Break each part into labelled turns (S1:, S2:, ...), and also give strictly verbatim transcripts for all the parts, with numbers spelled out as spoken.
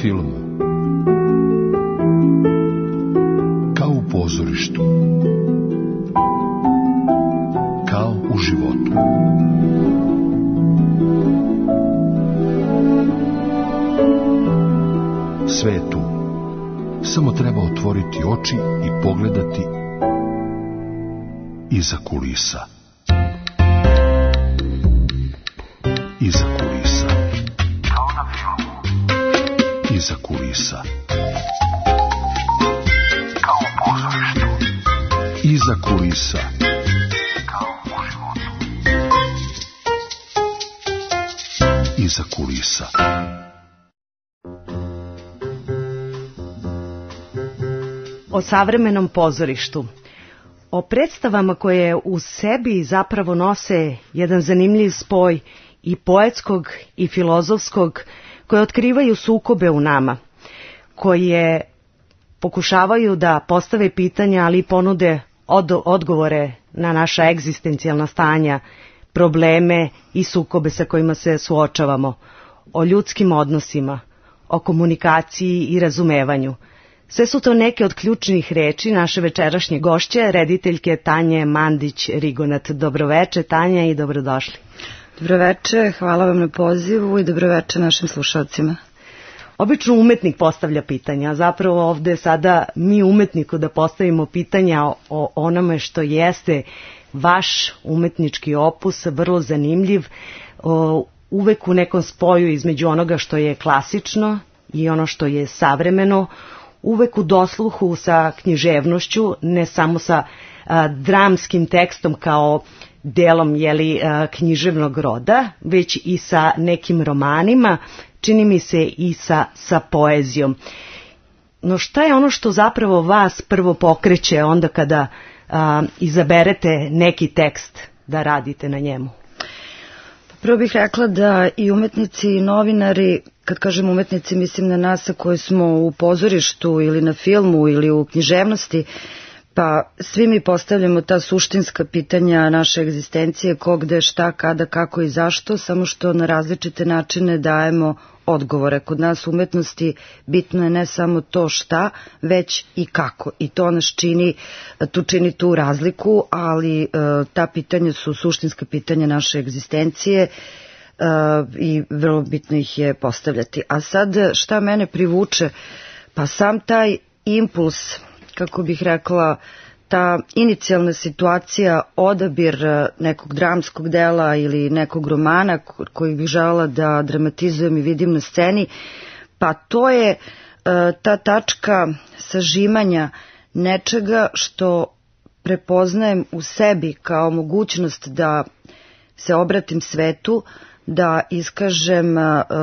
S1: filmu, kao u pozorištu, kao u životu. Sve je tu. Samo treba otvoriti oči i pogledati iza kulisa. Iza kulisa. Kao na filmu. Iza kulisa. Kao u pozorištu. Iza kulisa. Kao u životu. Iza kulisa.
S2: O savremenom pozorištu. O predstavama koje u sebi zapravo nose jedan zanimljiv spoj i poetskog i filozofskog, koje otkrivaju sukobe u nama, koje pokušavaju da postave pitanja, ali i ponude od, odgovore na naša egzistencijalna stanja, probleme i sukobe sa kojima se suočavamo, o ljudskim odnosima, o komunikaciji i razumevanju. Sve su to neke od ključnih reči naše večerašnje gošće, rediteljke Tanje Mandić-Rigonat. Dobroveče, Tanja, i dobrodošli.
S3: Dobroveče, hvala vam na pozivu i dobroveče našim slušalcima.
S2: Obično umetnik postavlja pitanja, a zapravo ovde sada mi umetniku da postavimo pitanja o onome što jeste vaš umetnički opus, vrlo zanimljiv, uvek u nekom spoju između onoga što je klasično i ono što je savremeno, uvek u dosluhu sa književnošću, ne samo sa a, dramskim tekstom kao delom jeli, a, književnog roda, već i sa nekim romanima, čini mi se i sa, sa poezijom. No šta je ono što zapravo vas prvo pokreće onda kada a, izaberete neki tekst da radite na njemu?
S3: Prvo bih rekla da i umetnici i novinari, kad kažem umetnici mislim na nas koji smo u pozorištu ili na filmu ili u književnosti, pa svi mi postavljamo ta suštinska pitanja naše egzistencije, ko, gde, šta, kada, kako i zašto, samo što na različite načine dajemo odgovore. Kod nas u umetnosti bitno je ne samo to šta, već i kako. I to nas čini, tu čini tu razliku, ali e, ta pitanja su suštinska pitanja naše egzistencije e, i vrlo bitno ih je postavljati. A sad šta mene privuče? Pa sam taj impuls, kako bih rekla, ta inicijalna situacija, odabir nekog dramskog dela ili nekog romana koji bih želela da dramatizujem i vidim na sceni, pa to je ta tačka sažimanja nečega što prepoznajem u sebi kao mogućnost da se obratim svetu, da iskažem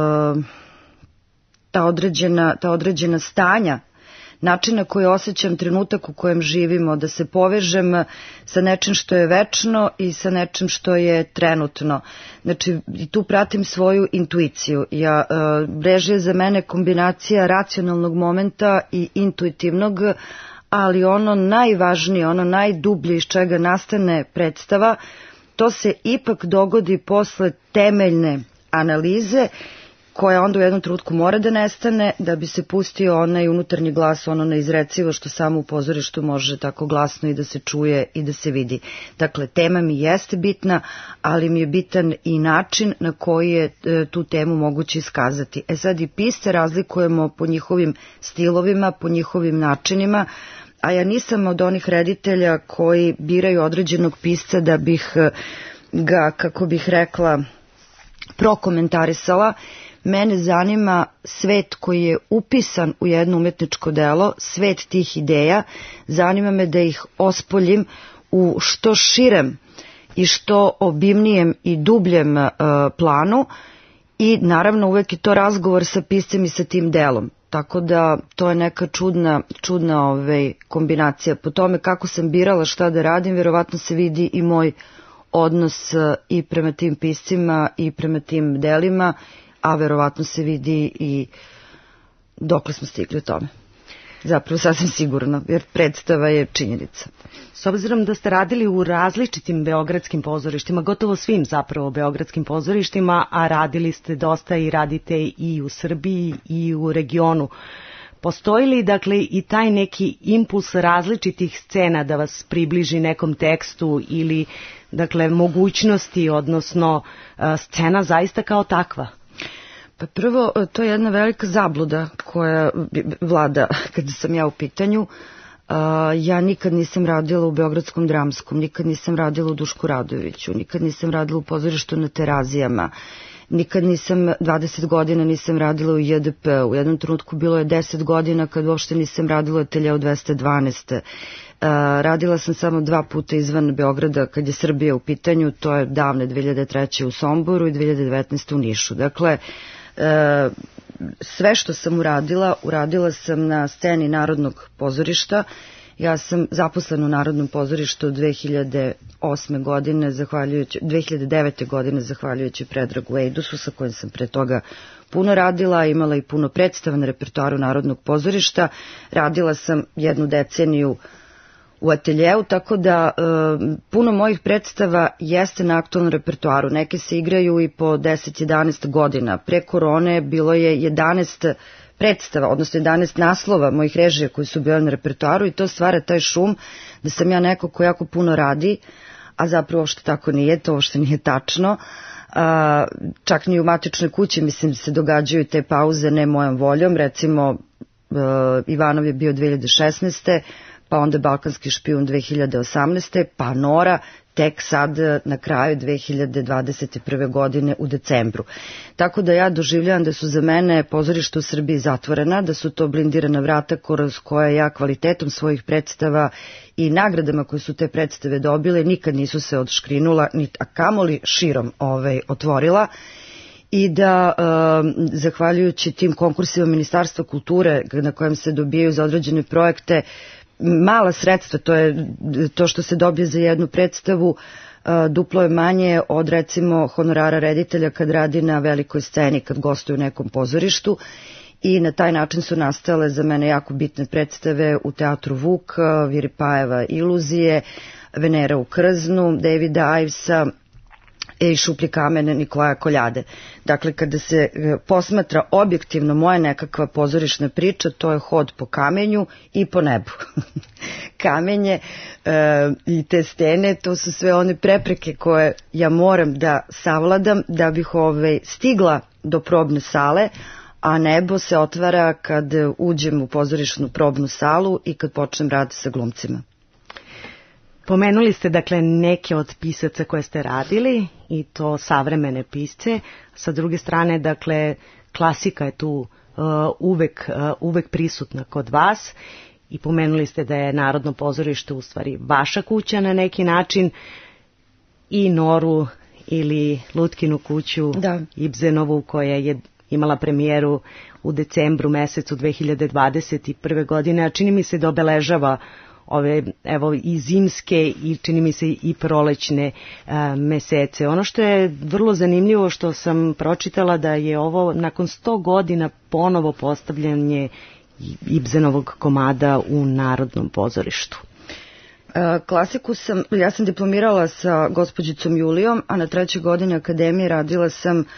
S3: ta određena, ta određena stanja, način na koji osjećam trenutak u kojem živimo, da se povežem sa nečim što je večno i sa nečim što je trenutno. Znači, i tu pratim svoju intuiciju. Ja, režija za mene kombinacija racionalnog momenta i intuitivnog, ali ono najvažnije, ono najdublje iz čega nastane predstava, to se ipak dogodi posle temeljne analize, koja onda u jednom trenutku mora da nestane da bi se pustio onaj unutarnji glas, ono neizrecivo što samo u pozorištu može tako glasno i da se čuje i da se vidi. Dakle, tema mi jeste bitna, ali mi je bitan i način na koji je e, tu temu moguće iskazati. E sad i pisce razlikujemo po njihovim stilovima, po njihovim načinima, a ja nisam od onih reditelja koji biraju određenog pisca da bih ga, kako bih rekla, prokomentarisala. Mene zanima svet koji je upisan u jedno umetničko delo, svet tih ideja, zanima me da ih ospoljim u što širem i što obimnijem i dubljem uh, planu i naravno uvek je to razgovor sa piscem i sa tim delom. Tako da to je neka čudna, čudna ovaj, kombinacija. Po tome kako sam birala šta da radim, vjerovatno se vidi i moj odnos uh, i prema tim piscima i prema tim delima, a verovatno se vidi i dokle smo stigli u tome. zapravo sasvim sigurno, jer predstava je činjenica.
S2: S obzirom da ste radili u različitim beogradskim pozorištima, gotovo svim zapravo beogradskim pozorištima, a radili ste dosta i radite i u Srbiji i u regionu, postoji li dakle i taj neki impuls različitih scena da vas približi nekom tekstu ili dakle mogućnosti, odnosno scena zaista kao takva?
S3: Pa prvo, to je jedna velika zabluda koja vlada kada sam ja u pitanju. Uh, ja nikad nisam radila u Beogradskom dramskom, nikad nisam radila u Dušku Radoviću, nikad nisam radila u pozorištu na Terazijama, nikad nisam, dvadeset godina nisam radila u J D P, u jednom trenutku bilo je deset godina kad uopšte nisam radila u Ateljeu dvesta dvanaest. Uh, radila sam samo dva puta izvan Beograda kad je Srbija u pitanju, to je davne dve hiljade treće u Somboru i dve hiljade devetnaeste u Nišu. Dakle, uh, sve što sam uradila, uradila sam na sceni Narodnog pozorišta. Ja sam zaposlena u Narodnom pozorištu od dve hiljade osme godine, zahvaljujući, dve hiljade devete godine, zahvaljujući Predragu Ejdusu, sa kojim sam pre toga puno radila, imala i puno predstava na repertoaru Narodnog pozorišta. Radila sam jednu deceniju u Ateljeu, tako da e, puno mojih predstava jeste na aktualnom repertoaru. Neke se igraju i po deset do jedanaest godina. Pre korone bilo je jedanaest predstava, odnosno jedanaest naslova mojih režija koji su bili na repertoaru i to stvara taj šum da sam ja neko ko jako puno radi, a zapravo što tako nije, to što nije tačno. A, čak ni u matičnoj kući, mislim, se događaju te pauze ne mojom voljom. Recimo, e, Ivanov je bio dve hiljade šesnaeste pa onda Balkanski špijun dve hiljade osamnaeste pa Nora tek sad na kraju dve hiljade dvadeset prve godine u decembru. Tako da ja doživljavam da su za mene pozorišta u Srbiji zatvorena, da su to blindirana vrata kroz koje ja kvalitetom svojih predstava i nagradama koje su te predstave dobile nikad nisu se odškrinula, a kamoli širom ovaj, otvorila. I da, um, zahvaljujući tim konkursima Ministarstva kulture na kojem se dobijaju za određene projekte, mala sredstva, to je to što se dobije za jednu predstavu, duplo je manje od recimo honorara reditelja kad radi na velikoj sceni, kad gostuje u nekom pozorištu i na taj način su nastale za mene jako bitne predstave u Teatru Vuk, Viripajeva Iluzije, Venera u krznu, Davida Ivesa i Šuplji kamen Nikolaja Koljade. Dakle, kada se posmatra objektivno moja nekakva pozorišna priča, to je hod po kamenju i po nebu. Kamenje e, i te stene, to su sve one prepreke koje ja moram da savladam da bih ovaj, stigla do probne sale, a nebo se otvara kad uđem u pozorišnu probnu salu i kad počnem rad sa glumcima.
S2: Pomenuli ste dakle neke od pisaca koje ste radili i to savremene pisce, sa druge strane dakle klasika je tu uh, uvek, uh, uvek prisutna kod vas i pomenuli ste da je Narodno pozorište u stvari vaša kuća na neki način i Noru ili Lutkinu kuću, da. Ibsenovu koja je imala premijeru u decembru mesecu dve hiljade dvadeset prve godine, a čini mi se da obeležava ove evo i zimske i čini mi se i prolećne a, mesece. Ono što je vrlo zanimljivo što sam pročitala da je ovo nakon sto godina ponovo postavljanje Ibsenovog komada u Narodnom pozorištu.
S3: E, klasiku sam, ja sam diplomirala sa gospođicom Julijom, a na trećoj godini akademije radila sam e,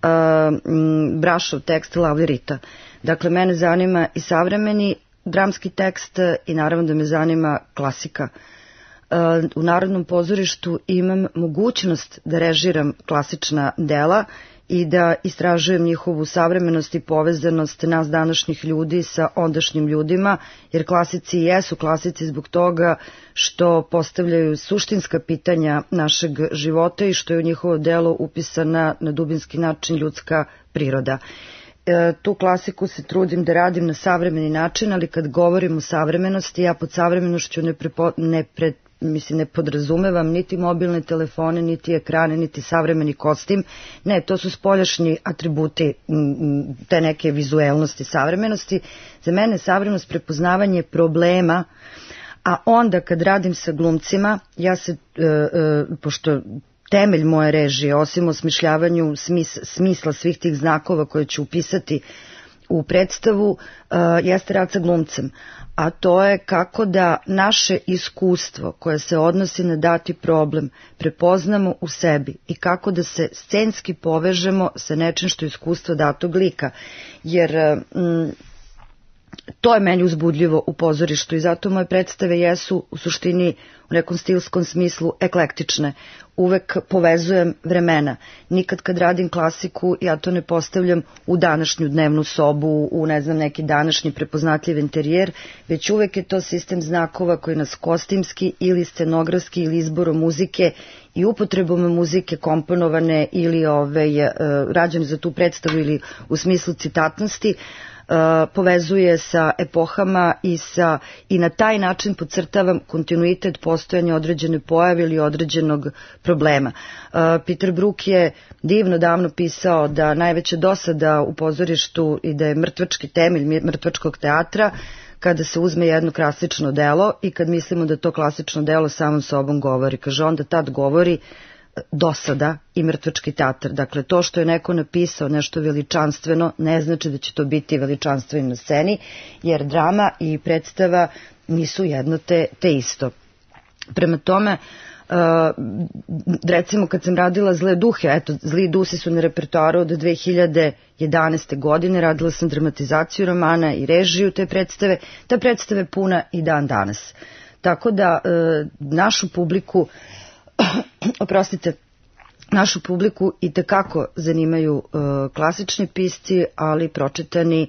S3: m, Brašov tekst Lavli Rita. Dakle, mene zanima i savremeni dramski tekst i naravno da me zanima klasika. U Narodnom pozorištu imam mogućnost da režiram klasična dela i da istražujem njihovu savremenost i povezanost nas današnjih ljudi sa ondašnjim ljudima, jer klasici jesu klasici zbog toga što postavljaju suštinska pitanja našeg života i što je u njihovo delo upisana na dubinski način ljudska priroda. E, tu klasiku se trudim da radim na savremeni način, ali kad govorim o savremenosti, ja pod savremenošću ne, prepo, ne, pre, mislim, ne podrazumevam niti mobilne telefone, niti ekrane, niti savremeni kostim. Ne, to su spoljašnji atributi m, te neke vizuelnosti savremenosti. Za mene savremenost prepoznavanje problema, a onda kad radim sa glumcima, ja se, e, e, pošto temelj moje režije, osim osmišljavanju smis, smisla svih tih znakova koje ću upisati u predstavu uh, jeste rad sa glumcem, a to je kako da naše iskustvo koje se odnosi na dati problem prepoznamo u sebi i kako da se scenski povežemo sa nečim što je iskustvo datog lika, jer mm, to je meni uzbudljivo u pozorištu i zato moje predstave jesu u suštini u nekom stilskom smislu eklektične. Uvek povezujem vremena. Nikad kad radim klasiku ja to ne postavljam u današnju dnevnu sobu, u ne znam neki današnji prepoznatljiv interijer, već uvek je to sistem znakova koji nas kostimski ili scenografski ili izborom muzike i upotrebom muzike komponovane ili ove, rađene za tu predstavu ili u smislu citatnosti, Uh, povezuje sa epohama i, sa, i na taj način podcrtavam kontinuitet postojanja određene pojave ili određenog problema. Uh, Peter Brook je divno davno pisao da najveća dosada u pozorištu i da je mrtvački temelj mrtvačkog teatra kada se uzme jedno klasično delo i kad mislimo da to klasično delo samom sobom govori. Kaže, onda tad govori dosada i mrtvački teatar. Dakle, to što je neko napisao nešto veličanstveno ne znači da će to biti veličanstveno na sceni, jer drama i predstava nisu jedno te, te isto. Prema tome, uh, recimo kad sam radila Zle duhe, eto, Zli dusi su na repertoaru od dve hiljade jedanaeste. godine, radila sam dramatizaciju romana i režiju te predstave. Ta predstava je puna i dan danas. Tako da uh, našu publiku oprostite, našu publiku i tekako zanimaju uh, klasični pisci, ali pročitani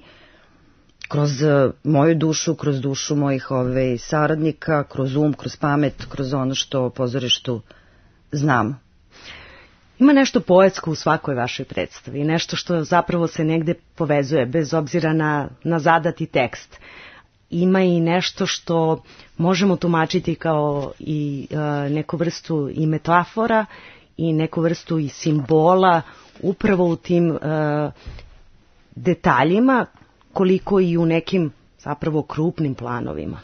S3: kroz uh, moju dušu, kroz dušu mojih ove, saradnika, kroz um, kroz pamet, kroz ono što o pozorištu znam.
S2: Ima nešto poetsko u svakoj vašoj predstavi, nešto što zapravo se negde povezuje, bez obzira na, na zadati tekst. Ima i nešto što možemo tumačiti kao i uh, neku vrstu i metafora i neku vrstu i simbola upravo u tim uh, detaljima, koliko i u nekim zapravo krupnim planovima.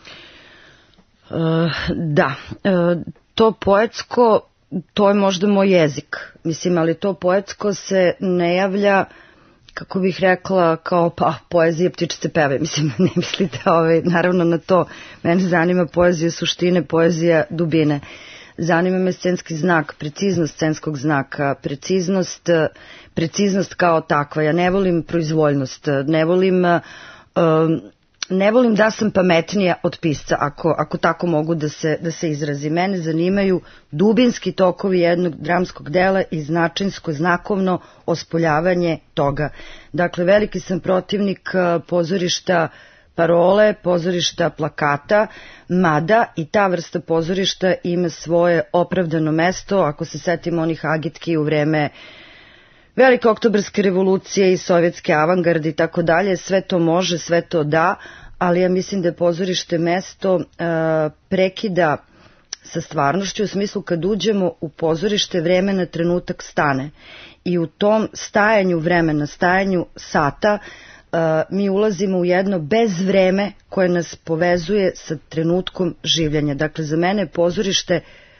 S3: Uh, da, uh, to poetsko, to je možda moj jezik, mislim, ali to poetsko se ne javlja, kako bih rekla, kao pa poezija ptičice peve, mislim, ne mislite ovaj, naravno na to, mene zanima poezija suštine, poezija dubine, zanima me scenski znak, preciznost scenskog znaka, preciznost, preciznost kao takva, ja ne volim proizvoljnost, ne volim, um, ne volim da sam pametnija od pisca, ako, ako tako mogu da se, da se izrazi. Mene zanimaju dubinski tokovi jednog dramskog dela i značinsko, znakovno ospoljavanje toga. Dakle, veliki sam protivnik pozorišta parole, pozorišta plakata, mada i ta vrsta pozorišta ima svoje opravdano mesto, ako se setimo onih agitki u vreme Velike oktobarske revolucije i sovjetske avangarde i tako dalje, sve to može, sve to da, ali ja mislim da je pozorište mesto uh, prekida sa stvarnošću, u smislu kad uđemo u pozorište vreme na trenutak stane i u tom stajanju vremena, stajanju sata uh, mi ulazimo u jedno bezvreme koje nas povezuje sa trenutkom življenja. Dakle, za mene je pozorište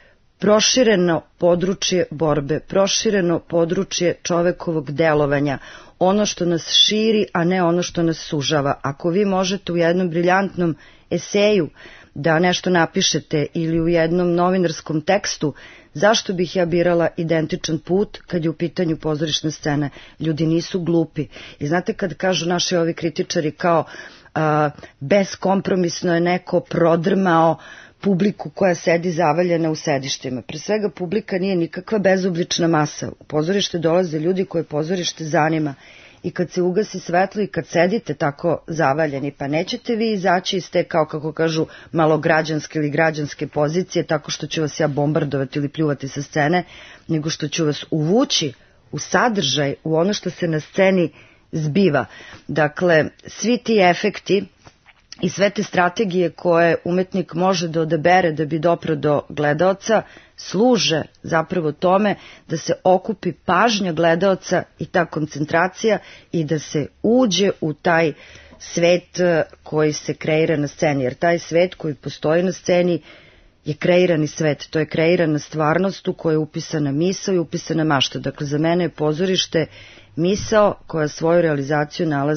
S3: prošireno područje borbe, prošireno područje čovekovog delovanja, ono što nas širi, a ne ono što nas sužava. Ako vi možete u jednom briljantnom eseju da nešto napišete ili u jednom novinarskom tekstu, zašto bih ja birala identičan put kad je u pitanju pozorišna scena? Ljudi nisu glupi. I znate kad kažu naši ovi kritičari kao a, beskompromisno je neko prodrmao publiku koja sedi zavaljena u sedištima. Pre svega publika nije nikakva bezoblična masa. U pozorište dolaze ljudi koje pozorište zanima i kad se ugasi svetlo i kad sedite tako zavaljeni, pa nećete vi izaći iz te, kao kako kažu, malograđanske ili građanske pozicije tako što ću vas ja bombardovati ili pljuvati sa scene, nego što ću vas uvući u sadržaj, u ono što se na sceni zbiva. Dakle, svi ti efekti i sve te strategije koje umetnik može da odabere da bi dopro do gledaoca služe zapravo tome da se okupi pažnja gledaoca i ta koncentracija i da se uđe u taj svet koji se kreira na sceni. Jer taj svet koji postoji na sceni je kreirani svet, to je kreirana stvarnost u kojoj je upisana misao i upisana mašta. Dakle, za mene je pozorište misao koja svoju realizaciju nalazi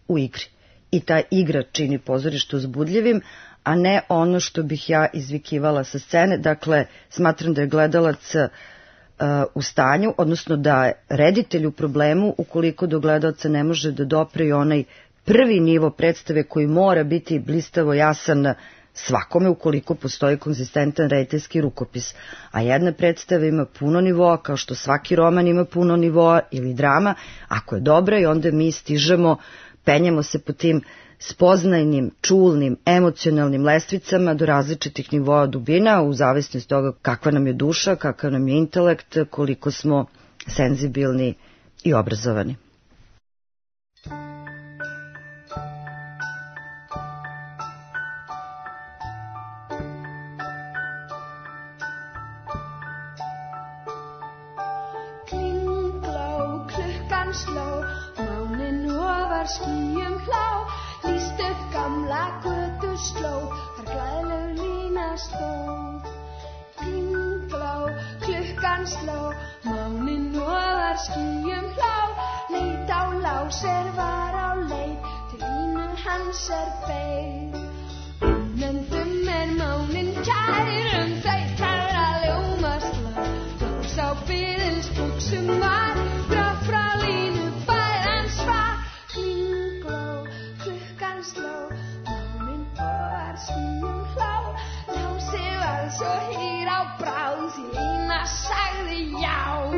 S3: u igri. I ta igra čini pozorište uzbudljivim, a ne ono što bih ja izvikivala sa scene. Dakle, smatram da je gledalac uh, u stanju, odnosno da je reditelj u problemu ukoliko do gledalca ne može da dopre i onaj prvi nivo predstave koji mora biti blistavo jasan svakome ukoliko postoji konzistentan rediteljski rukopis. A jedna predstava ima puno nivoa, kao što svaki roman ima puno nivoa ili drama. Ako je dobra, i onda mi stižemo, penjemo se po tim spoznajnim, čulnim, emocionalnim lestvicama do različitih nivoa dubina u zavisnosti toga kakva nam je duša, kakav nam je intelekt, koliko smo senzibilni i obrazovani.
S4: Skýjum hlá, lýst upp gamla götuslóð, þar glæðleg lína stóð. Hringblá, klukkan sló, máninn ofar skýjum hlá, leit á Lás er var á leið, til línu hans er beið. Nefndum er máninn kær, þau kæra ljómast lag, Lás á biðins buxum var, frá frá línu bæðan svar. Skýjum hlá, Lási var svo hýr á bráð, því Lína sagði já.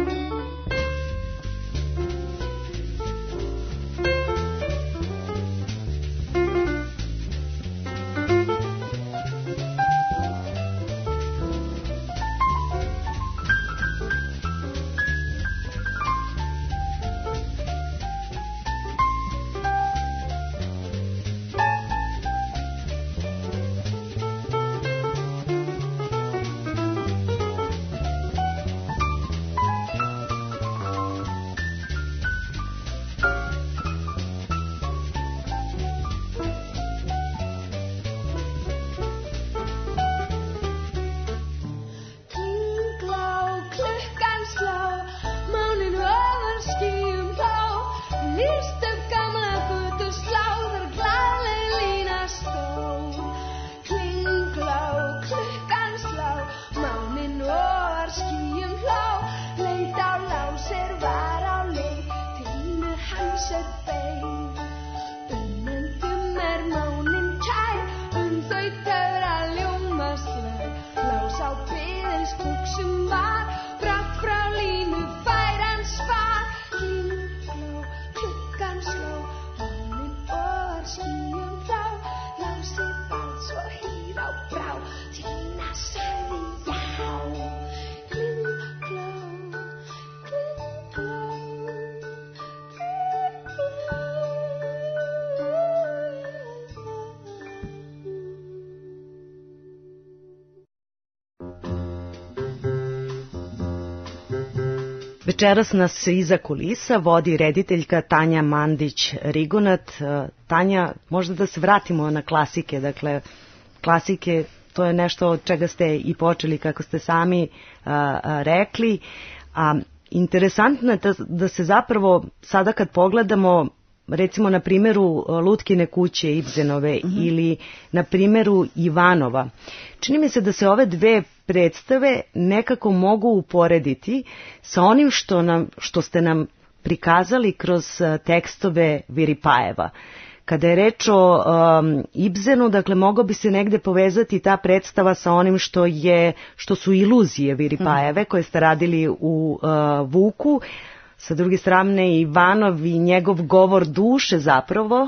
S2: Večeras nas iza kulisa vodi rediteljka Tanja Mandić-Rigonat. Tanja, možda da se vratimo na klasike. Dakle, klasike, to je nešto od čega ste i počeli, kako ste sami a, a, rekli. A, interesantno je da, da se zapravo sada kad pogledamo, recimo na primjeru Lutkine kuće Ibsenove mm-hmm. ili na primjeru Ivanova, čini mi se da se ove dve predstave nekako mogu uporediti sa onim što, nam, što ste nam prikazali kroz tekstove Viripajeva. Kada je reč o um, Ibsenu, dakle, mogao bi se negde povezati ta predstava sa onim što, je, što su iluzije Viripajeve, mm. koje ste radili u uh, Vuku. Sa druge strane, Ivanov i njegov govor duše zapravo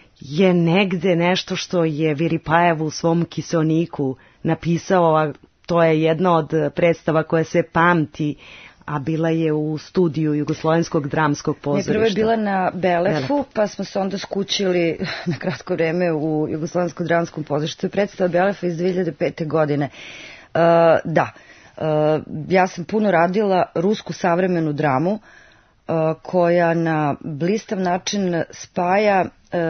S2: je negde nešto što je Viripajev u svom Kiseoniku napisao, a to je jedna od predstava koja se pamti, a bila je u studiju Jugoslovenskog dramskog pozorišta.
S3: Prvo je bila na Belefu, pa smo se onda skućili na kratko vreme u Jugoslovenskom dramskom pozorištu. Predstava Belefa iz dve hiljade pete. godine. Uh, da, uh, ja sam puno radila rusku savremenu dramu, uh, koja na blistav način spaja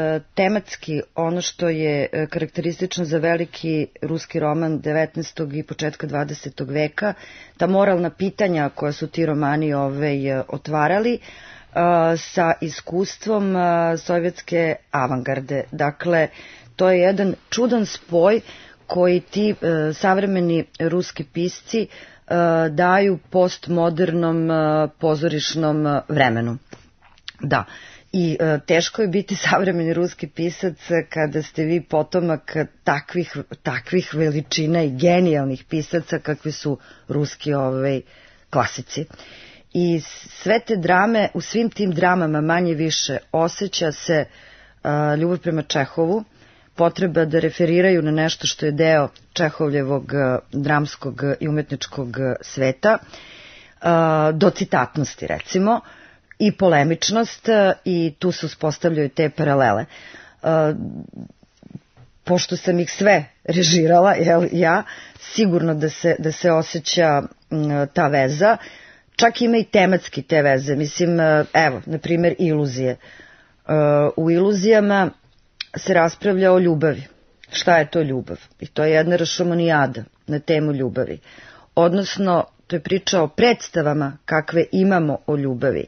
S3: tematski ono što je karakteristično za veliki ruski roman devetnaestog i početka dvadesetog veka, ta moralna pitanja koja su ti romani ovaj, otvarali, sa iskustvom sovjetske avangarde. Dakle, to je jedan čudan spoj koji ti savremeni ruski pisci daju postmodernom pozorišnom vremenu. Da, i teško je biti savremeni ruski pisac kada ste vi potomak takvih, takvih veličina i genijalnih pisaca kakvi su ruski ovaj, klasici. I sve te drame, u svim tim dramama manje više osjeća se uh, ljubav prema Čehovu, potreba da referiraju na nešto što je deo Čehovljevog uh, dramskog i umetničkog uh, sveta, uh, do citatnosti recimo, i polemičnost, uh, i tu se uspostavljaju te paralele. Uh, pošto sam ih sve režirala, jel, ja, sigurno da se, da se osjeća uh, ta veza. Čak ima i tematski te veze. Mislim, evo, na primjer, iluzije. U iluzijama se raspravlja o ljubavi. Šta je to ljubav? I to je jedna rašomonijada na temu ljubavi. Odnosno, to je priča o predstavama kakve imamo o ljubavi.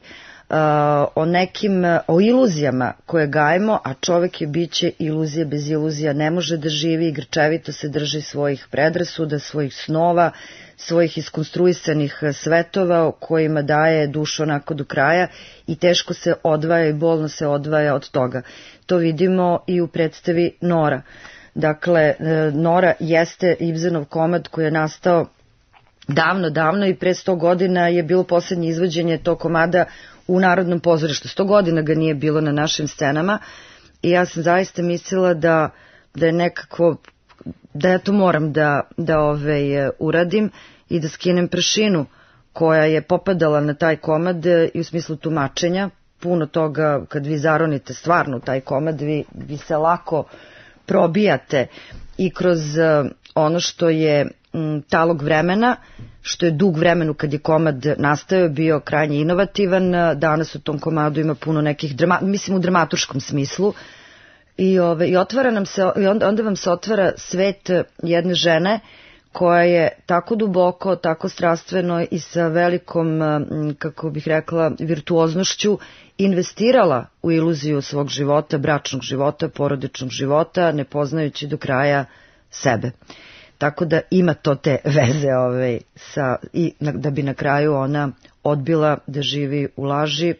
S3: O nekim, o iluzijama koje gajemo, a čovek je biće iluzije, bez iluzija ne može da živi i grčevito se drži svojih predrasuda, svojih snova, svojih iskonstruisanih svetova o kojima daje dušu onako do kraja i teško se odvaja i bolno se odvaja od toga. To vidimo i u predstavi Nora. Dakle, Nora jeste Ibsenov komad koji je nastao davno, davno i pre sto godina je bilo posljednje izvođenje tog komada u Narodnom pozorištu. sto godina ga nije bilo na našim scenama i ja sam zaista mislila da, da je nekako, da ja to moram da, da ove, uradim i da skinem prašinu koja je popadala na taj komad i u smislu tumačenja. Puno toga, kad vi zaronite stvarno taj komad, vi, vi se lako probijate i kroz ono što je talog vremena, što je dug vremenu kad je komad nastao, bio krajnje inovativan. Danas u tom komadu ima puno nekih, drama, mislim u dramaturškom smislu, i, ove, i otvara nam se, i onda, onda vam se otvara svet jedne žene koja je tako duboko, tako strastveno i sa velikom, kako bih rekla, virtuoznošću investirala u iluziju svog života, bračnog života, porodičnog života, ne poznajući do kraja sebe. Tako da ima to te veze ove, sa, i na, da bi na kraju ona odbila da živi u laži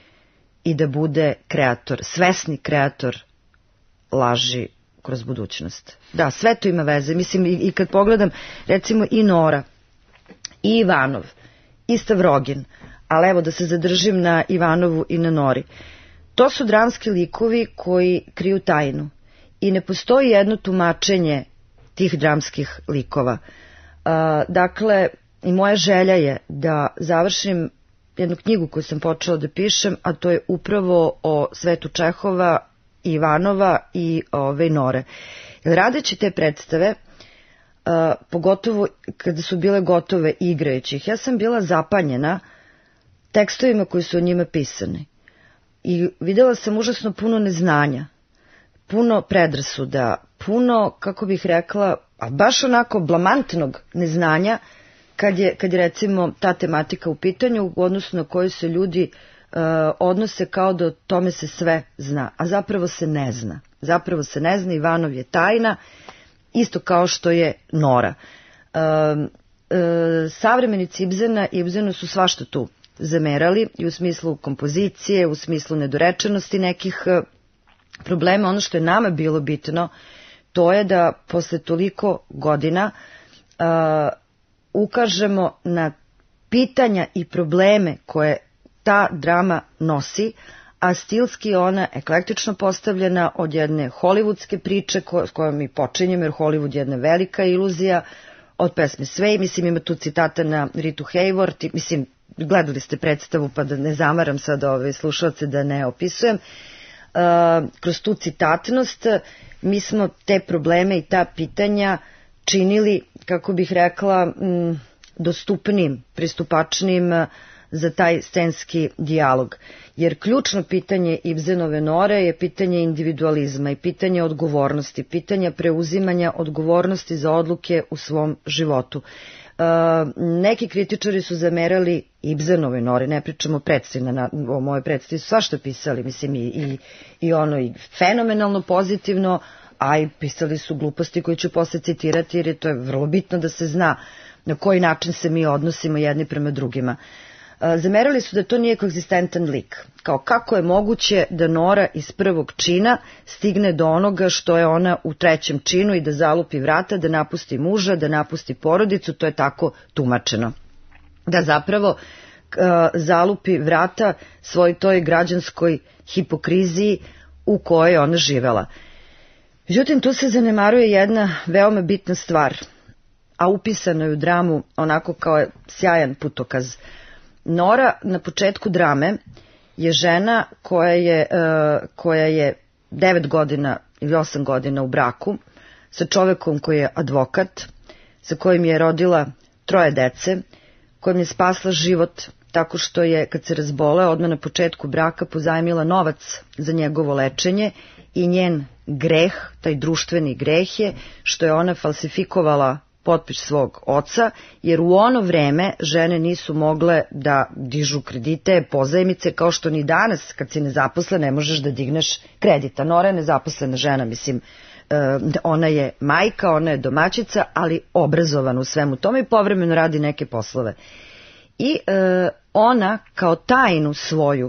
S3: i da bude kreator, svesni kreator laži kroz budućnost. Da, sve to ima veze. Mislim, i, i kad pogledam, recimo, i Nora, i Ivanov, i Stavrogin, ali evo da se zadržim na Ivanovu i na Nori. To su dramski likovi koji kriju tajnu i ne postoji jedno tumačenje tih dramskih likova. Uh, dakle, i moja želja je da završim jednu knjigu koju sam počela da pišem, a to je upravo o svetu Čehova, Ivanova i ove Nore. Radeći te predstave, uh, pogotovo kada su bile gotove igrajući ih, ja sam bila zapanjena tekstovima koji su o njima pisani. I videla sam užasno puno neznanja, puno predrasuda, puno, kako bih rekla, a baš onako blamantnog neznanja kad je, kad je recimo ta tematika u pitanju, odnosno na koju se ljudi uh, odnose kao da o tome se sve zna, a zapravo se ne zna. Zapravo se ne zna, Ivanov je tajna, isto kao što je Nora. Uh, uh, savremenici Ibsena i Ibsenu su svašta tu zamerali i u smislu kompozicije, u smislu nedorečenosti nekih uh, problema. Ono što je nama bilo bitno, to je da posle toliko godina uh, ukažemo na pitanja i probleme koje ta drama nosi, a stilski je ona eklektično postavljena od jedne hollywoodske priče ko, s kojom mi počinjemo, jer Hollywood je jedna velika iluzija, od pesme Sway, mislim ima tu citata na Ritu Hayward, mislim gledali ste predstavu pa da ne zamaram sad ove slušalce da ne opisujem. Uh, kroz tu citatnost mi smo te probleme i ta pitanja činili, kako bih rekla, m, dostupnim, pristupačnim uh, za taj scenski dijalog. Jer ključno pitanje Ibsenove Nore je pitanje individualizma i pitanje odgovornosti, pitanje preuzimanja odgovornosti za odluke u svom životu. Uh, neki kritičari su zamerali Ibsenove Nori, ne pričamo o predstavi, na, o moje predstavi su svašta pisali, mislim i, i, i ono i fenomenalno pozitivno, a i pisali su gluposti koje ću posle citirati jer je to je vrlo bitno da se zna na koji način se mi odnosimo jedni prema drugima. Zamerali su da to nije koegzistentan lik. Kao kako je moguće da Nora iz prvog čina stigne do onoga što je ona u trećem činu i da zalupi vrata, da napusti muža, da napusti porodicu, to je tako tumačeno. Da zapravo zalupi vrata svoj toj građanskoj hipokriziji u kojoj je ona živela. Međutim, tu se zanemaruje jedna veoma bitna stvar, a upisana je u dramu onako kao je sjajan putokaz. Nora na početku drame je žena koja je, uh, koja je devet godina ili osam godina u braku sa čovekom koji je advokat, sa kojim je rodila troje dece, kojim je spasla život tako što je, kad se razboleo, odmah na početku braka pozajmila novac za njegovo lečenje i njen greh, taj društveni greh je što je ona falsifikovala potpis svog oca, jer u ono vreme žene nisu mogle da dižu kredite, pozajmice, kao što ni danas kad si nezaposlen ne možeš da digneš kredita. Nora je nezaposlena žena, mislim, ona je majka, ona je domaćica, ali obrazovana u svemu tome i povremeno radi neke poslove. I e, ona kao tajnu svoju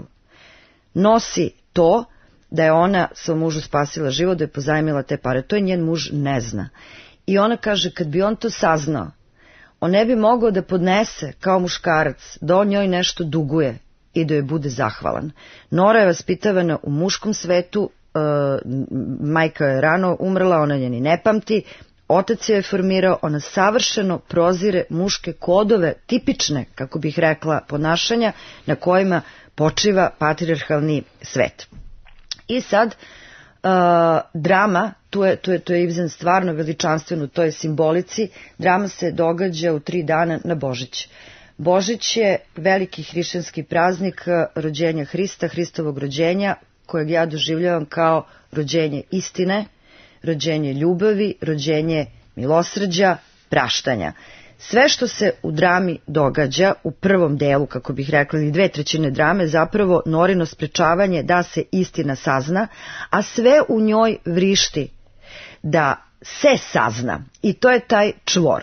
S3: nosi to da je ona svom mužu spasila život, da je pozajmila te pare. To je njen muž ne zna. I ona kaže, kad bi on to saznao, on ne bi mogao da podnese kao muškarac, da on njoj nešto duguje i da joj bude zahvalan. Nora je vaspitavana u muškom svetu, e, majka je rano umrla, ona nje ni ne pamti, otac je formirao, ona savršeno prozire muške kodove, tipične, kako bih rekla, ponašanja na kojima počiva patrijarhalni svet. I sad, uh, drama, tu je, tu je, tu je Ibsen stvarno veličanstven u toj simbolici, drama se događa u tri dana na Božić. Božić je veliki hrišćanski praznik rođenja Hrista, Hristovog rođenja, kojeg ja doživljavam kao rođenje istine, rođenje ljubavi, rođenje milosrđa, praštanja. Sve što se u drami događa u prvom delu, kako bih rekla, ili dve trećine drame, zapravo Norino sprečavanje da se istina sazna, a sve u njoj vrišti da se sazna. I to je taj čvor.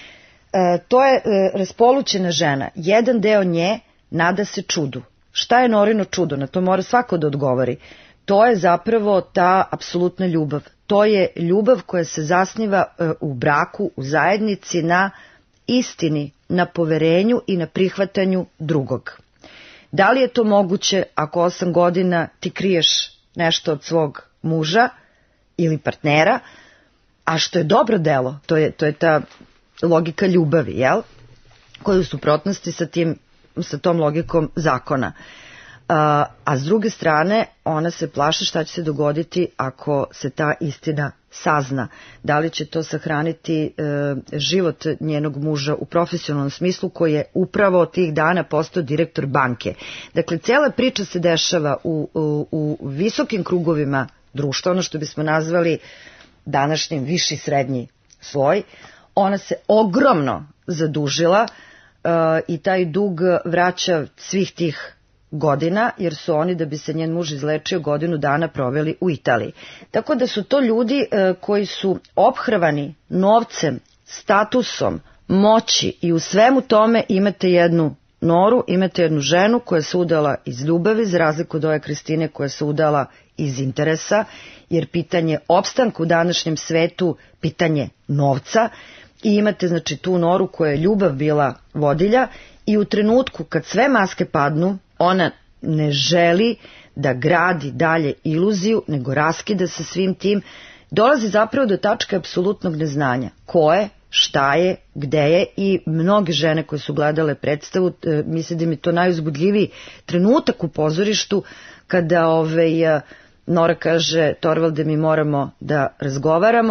S3: E, to je e, raspolućena žena. Jedan deo nje nada se čudu. Šta je Norino čudo? Na to mora svako da odgovori. To je zapravo ta apsolutna ljubav. To je ljubav koja se zasniva e, u braku, u zajednici na istini, na poverenju i na prihvatanju drugog. Da li je to moguće ako osam godina ti kriješ nešto od svog muža ili partnera, a što je dobro delo, to je, to je ta logika ljubavi, jel? Koja je u suprotnosti sa, tim, sa tom logikom zakona. A, a s druge strane, ona se plaši šta će se dogoditi ako se ta istina sazna. Da li će to sahraniti e, život njenog muža u profesionalnom smislu, koji je upravo tih dana postao direktor banke. Dakle, cijela priča se dešava u, u, u visokim krugovima društva, ono što bismo nazvali današnjim viši srednji sloj. Ona se ogromno zadužila e, i taj dug vraća svih tih godina, jer su oni, da bi se njen muž izlečio, godinu dana proveli u Italiji. Tako da su to ljudi e, koji su ophrvani novcem, statusom, moći i u svemu tome imate jednu Noru, imate jednu ženu koja se udala iz ljubavi, za razliku od ove Kristine koja se udala iz interesa, jer pitanje opstanka u današnjem svetu, pitanje novca, i imate znači tu Noru koja je ljubav bila vodilja i u trenutku kad sve maske padnu, ona ne želi da gradi dalje iluziju, nego raskida sa svim tim, dolazi zapravo do tačke apsolutnog neznanja. Ko je, šta je, gde je, i mnoge žene koje su gledale predstavu, misle da mi to najuzbudljiviji trenutak u pozorištu, kada ovaj, Nora kaže, Torvalde, mi moramo da razgovaramo,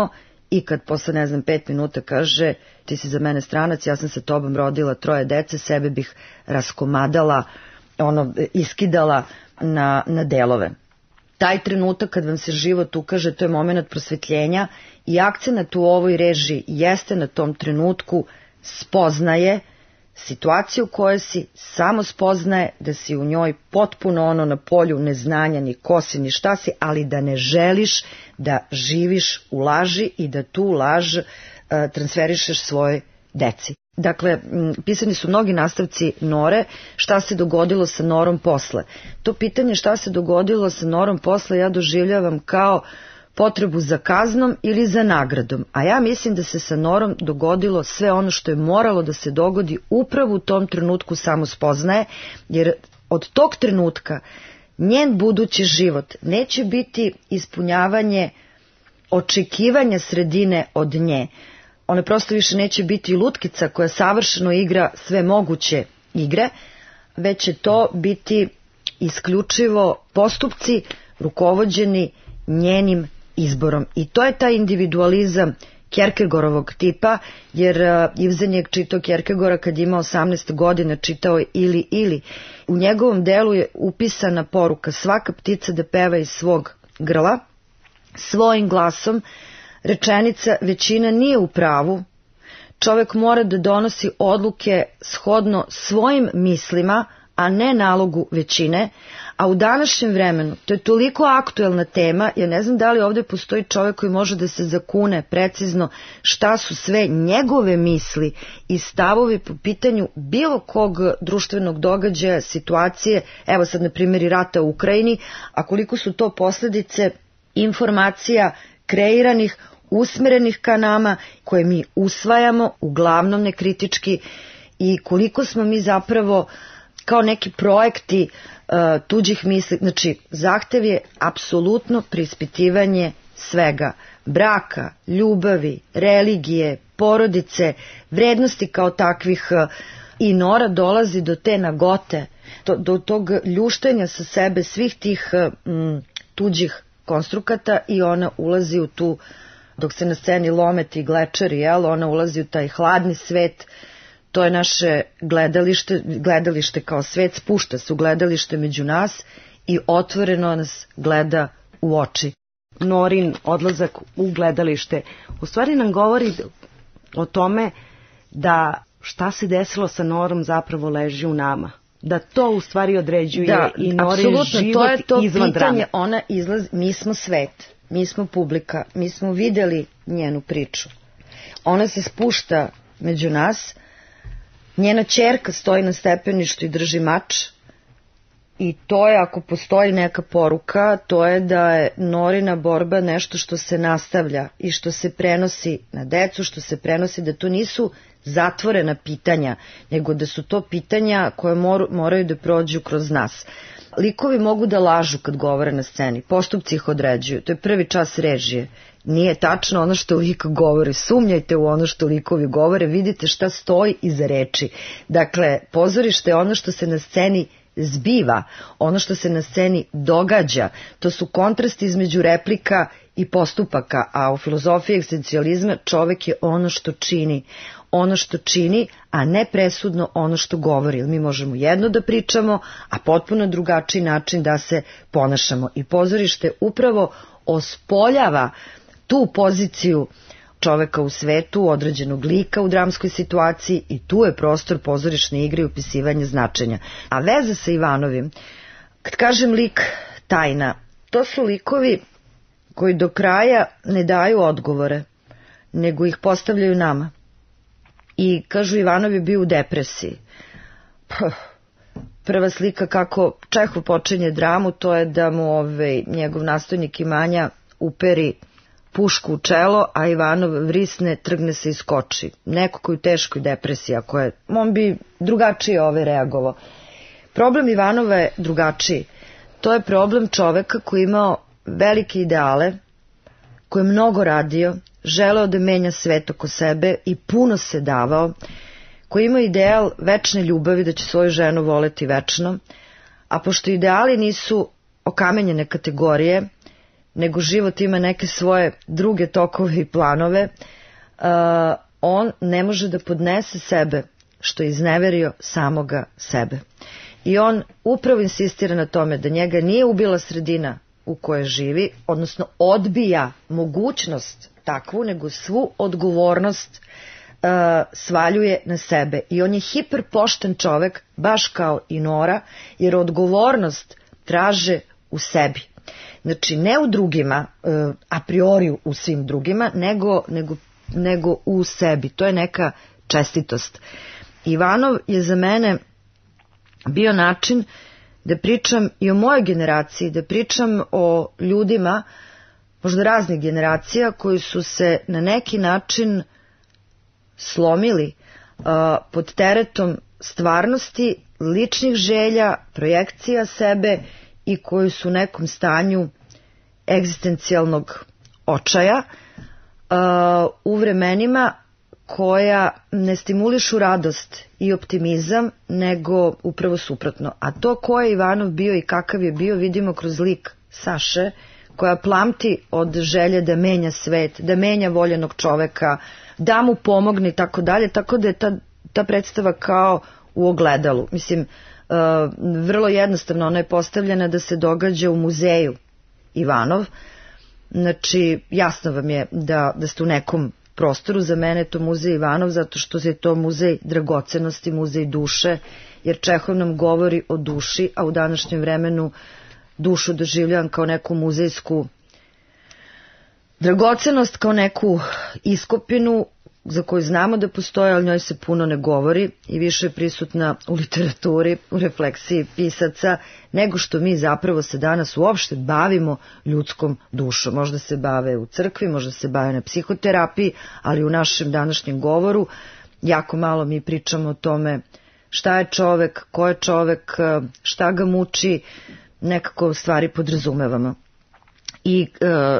S3: i kad posle, ne znam, pet minuta kaže ti si za mene stranac, ja sam sa tobom rodila troje dece, sebe bih raskomadala, ono, iskidala na, na delove. Taj trenutak kad vam se život ukaže, to je moment prosvetljenja i akcenat u ovoj režiji jeste na tom trenutku spoznaje situaciju u kojoj si, samo spoznaje da si u njoj potpuno ono na polju neznanja, ni ko si, ni šta si, ali da ne želiš da živiš u laži i da tu laž uh, transferišeš svojoj deci. Dakle, pisani su mnogi nastavci Nore, šta se dogodilo sa Norom posle. To pitanje šta se dogodilo sa Norom posle ja doživljavam kao potrebu za kaznom ili za nagradom. A ja mislim da se sa Norom dogodilo sve ono što je moralo da se dogodi upravo u tom trenutku samo spoznaje, jer od tog trenutka njen budući život neće biti ispunjavanje očekivanja sredine od nje. Ona prosto više neće biti lutkica koja savršeno igra sve moguće igre, već će to biti isključivo postupci rukovođeni njenim izborom. I to je taj individualizam Kierkegaardovog tipa, jer uh, Ibsen je čitao Kierkegaarda kad ima osamnaest godina, čitao je Ili ili. U njegovom delu je upisana poruka svaka ptica da peva iz svog grla, svojim glasom, rečenica većina nije u pravu, čovek mora da donosi odluke shodno svojim mislima, a ne nalogu većine, a u današnjem vremenu to je toliko aktuelna tema, ja ne znam da li ovdje postoji čovjek koji može da se zakune precizno šta su sve njegove misli i stavovi po pitanju bilo kog društvenog događaja, situacije, evo sad na primjer i rata u Ukrajini, a koliko su to posljedice informacija kreiranih, usmerenih ka nama, koje mi usvajamo, uglavnom nekritički, i koliko smo mi zapravo kao neki projekti uh, tuđih misli. Znači, zahtev je apsolutno preispitivanje svega. Braka, ljubavi, religije, porodice, vrednosti kao takvih. Uh, I Nora dolazi do te nagote, do, do tog ljuštenja sa sebe svih tih um, tuđih konstrukata i ona ulazi u tu, dok se na sceni lome ti glečeri, jel, ona ulazi u taj hladni svet. To je naše gledalište, gledalište kao svet, spušta se u gledalište među nas i otvoreno nas gleda u oči.
S2: Norin odlazak u gledalište u stvari nam govori o tome da šta se desilo sa Norom zapravo leži u nama. Da to u stvari određuje da, i Norin život
S3: to je to
S2: izvan
S3: pitanje,
S2: drame.
S3: ona izlazi, mi smo svet, mi smo publika, mi smo videli njenu priču. Ona se spušta među nas, njena ćerka stoji na stepeništu i drži mač i to je, ako postoji neka poruka, to je da je Norina borba nešto što se nastavlja i što se prenosi na decu, što se prenosi, da to nisu zatvorena pitanja, nego da su to pitanja koje mor, moraju da prođu kroz nas. Likovi mogu da lažu kad govore na sceni, postupci ih određuju, to je prvi čas režije. Nije tačno ono što lik govori, sumnjajte u ono što likovi govore, vidite šta stoji iza reči. Dakle, pozorište je ono što se na sceni zbiva, ono što se na sceni događa, to su kontrasti između replika i postupaka, a u filozofiji egzistencijalizma čovek je ono što čini, ono što čini, a ne presudno ono što govori. Mi možemo jedno da pričamo, a potpuno drugačiji način da se ponašamo. I pozorište upravo ospoljava tu poziciju čoveka u svetu, određenog lika u dramskoj situaciji, i tu je prostor pozorišne igre i upisivanje značenja. A veza sa Ivanovim, kad kažem lik tajna, to su likovi koji do kraja ne daju odgovore, nego ih postavljaju nama. I kažu, Ivanov je bio u depresiji. Puh. Prva slika kako Čehov počinje dramu, to je da mu ovaj, njegov nastojnik imanja uperi pušku u čelo, a Ivanov vrisne, trgne se i skoči. Neko koji je u teškoj depresiji, ako je, on bi drugačije ove reagovao. Problem Ivanova je drugačiji. To je problem čoveka koji je imao velike ideale, koji je mnogo radio, želeo da menja svet oko sebe i puno se davao, koji ima ideal večne ljubavi, da će svoju ženu voleti večno, a pošto ideali nisu okamenjene kategorije, nego život ima neke svoje druge tokove i planove, uh, on ne može da podnese sebe što je izneverio samoga sebe. I on upravo insistira na tome da njega nije ubila sredina u kojoj živi, odnosno odbija mogućnost takvu, nego svu odgovornost uh, svaljuje na sebe. I on je hiperpošten čovek, baš kao i Nora, jer odgovornost traže u sebi. Znači, ne u drugima, uh, a priori u svim drugima, nego, nego, nego u sebi. To je neka čestitost. Ivanov je za mene bio način da pričam i o mojoj generaciji, da pričam o ljudima, možda raznih generacija, koji su se na neki način slomili uh, pod teretom stvarnosti, ličnih želja, projekcija sebe i koji su u nekom stanju egzistencijalnog očaja uh, u vremenima koja ne stimulišu radost i optimizam, nego upravo suprotno. A to ko je Ivanov bio i kakav je bio vidimo kroz lik Saše, koja plamti od želje da menja svet, da menja voljenog čoveka, da mu pomogne i tako dalje, tako da je ta, ta predstava kao u ogledalu. Mislim, uh, vrlo jednostavno, ona je postavljena da se događa u muzeju Ivanov. Znači, jasno vam je da, da ste u nekom prostoru. Za mene je to muzej Ivanov, zato što je to muzej dragocenosti, muzej duše, jer Čehov nam govori o duši, a u današnjem vremenu dušu doživljavam kao neku muzejsku dragocenost, kao neku iskopinu za koju znamo da postoje, ali njoj se puno ne govori i više je prisutna u literaturi, u refleksiji pisaca, nego što mi zapravo se danas uopšte bavimo ljudskom dušom. Možda se bave u crkvi, možda se bave na psihoterapiji, ali u našem današnjem govoru jako malo mi pričamo o tome šta je čovek, ko je čovek, šta ga muči, nekako stvari podrazumevamo. I e,